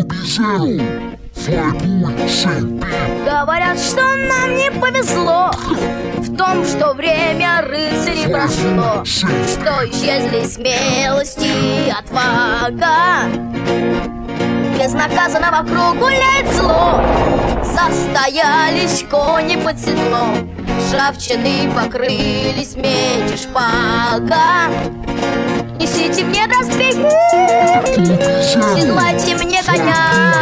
Говорят, что нам не повезло в том, что время рыцарей прошло, что исчезли смелость и отвага. Безнаказанно вокруг гуляет зло, застоялись кони под седлом, ржавчиной покрылись меч и шпага. Несите мне доспехи, седлайте мне коня,